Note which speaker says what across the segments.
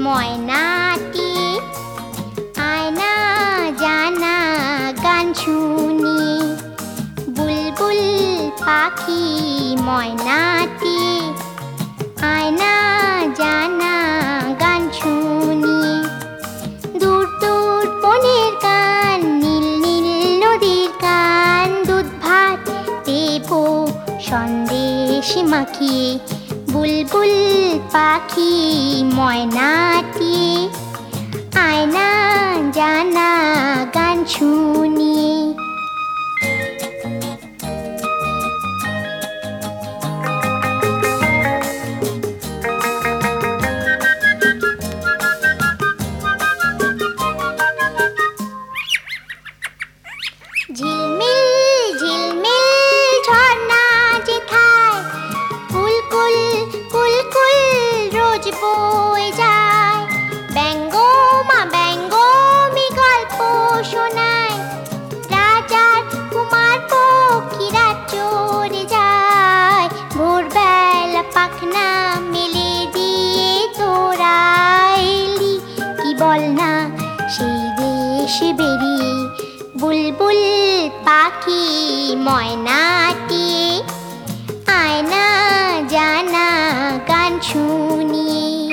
Speaker 1: ময়নাটি আয়না জানা গান শুনি বুলবুল পাখি ময়নাটি আয়না জানা গান শুনি দূর দূর বনের গান নীল নীল নদীর গান দুধ ভাত দেব সন্দেশ মাখিয়ে বুলবুল পাখি ময়নাটি আয়না জানা গান শুনি ঝিলমিল ঝিলমিল ঝর্ণা যেথায় কুলকুল কুলকুল রোজ বয়ে যায় ব্যঙ্গমা ব্যঙ্গমি গল্প শোনায় রাজার কুমার পক্ষীরা চড়ে যায় ভোরবেলা পাখনা মেলে দিয়ে তোরা এলি কি বল না সেই দেশ বেরিয়ে বুলবুল পাখি ময়নাটি আয়না জানা গান শুনি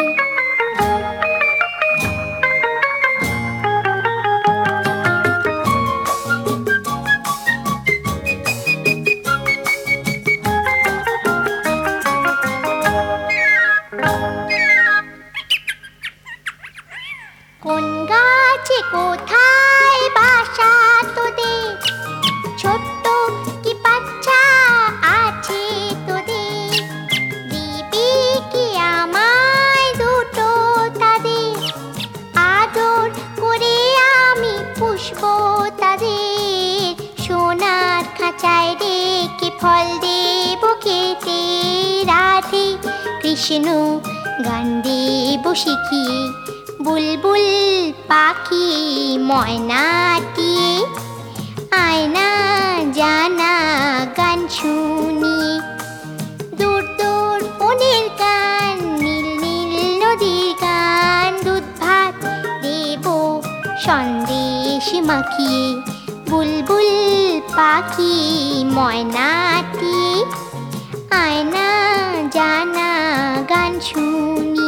Speaker 1: কোন গাছে কোথায় বাসা তোদের ছোট্ট কি বাচ্চা আছে তোদের দিবি কি আমায় দুটো তাদের আদর করে আমি পুষবো তাদের সোনার খাঁচায় রেখে ফল দেব খেতে রাধে কৃষ্ণ গান দেব শিখিয়ে বুলবুল পাখি ময়নাটি আয়না জানা গান শুনি দূর দূর বনের গান নীল নীল নদীর গান দুধ ভাত দেব সন্দেশ মাখিয়ে বুলবুল পাখি ময়নাটি আয়না জানা গান শুনি